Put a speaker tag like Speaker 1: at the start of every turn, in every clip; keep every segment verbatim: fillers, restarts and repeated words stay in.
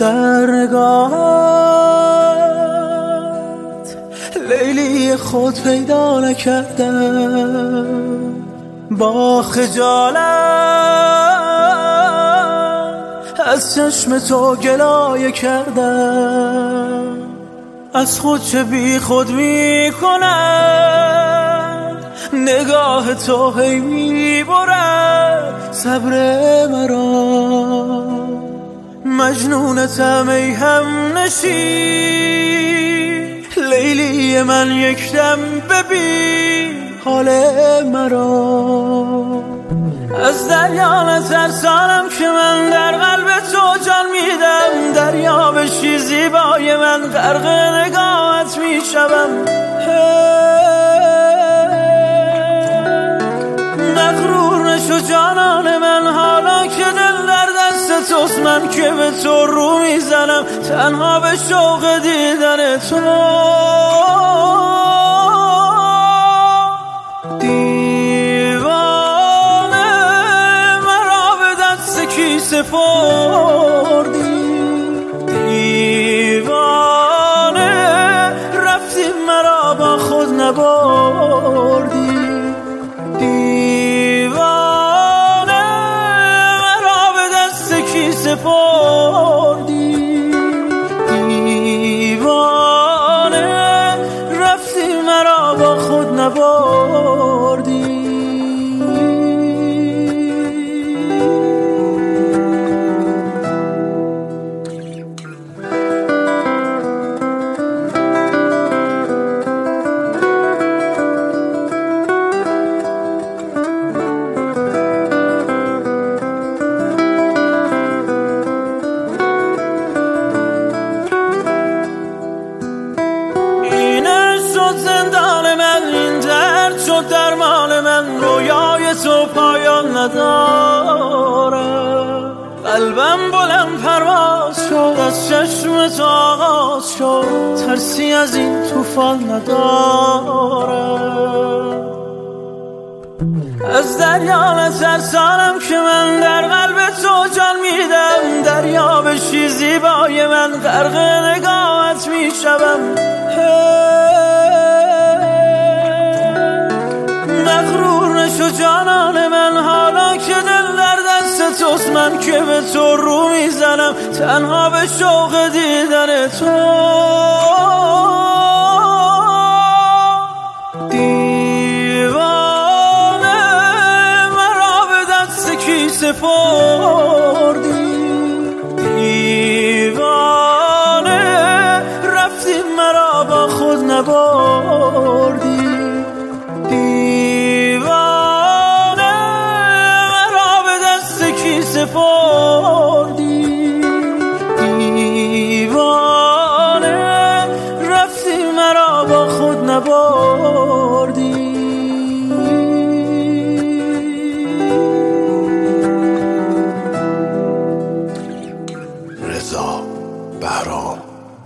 Speaker 1: در نگاهت لیلی خود پیدا نکردم، با خجالت از چشم تو گلایه کردم. از خود چه بی خود می کند نگاه تو، هی می برد صبر مرا. مجنونتم ای هم نشین لیلی من، یک دم ببین حال مرا. از دریا نترسانم که من در قلب تو جان میدم، دریا بشی زیبای من غرق نگاهت میشوم. مغرور نشو جانان من، حالا که دل در دست توست، من که به تو رو میزنم تنها به شوق دیدن تو. سپردی دیوانه، رفتی مرا با خود نبردی. دیوانه مرا به دست کی سپردی. دیوانه رفتی مرا با خود نبردی. زندان من، این درد شد درمان من، رویای تو پایان نداره. قلبم بلند پرواز شد، از چشم تو آغاز شد، ترسی از این طوفان نداره. از دریا نترسانم که من در قلب تو جان میدم، دریا بشی زیبای من غرق نگاهت میشوم. مغرور نشو جانان من، حالا که دل در دست توست، من که به تو رو میزنم تنها به شوق دیدن تو. دیوانه مرا به دست کی سپردی. دیوانه رفتی مرا با خود نبردی. سپردی. دیوانه رفتی مرا با خود نبردی.
Speaker 2: رضا بهرام،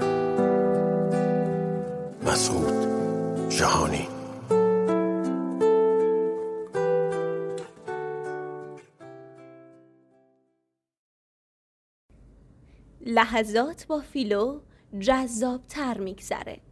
Speaker 2: مسعود جهانی.
Speaker 3: لحظات با فیلو جذاب تر میگذره.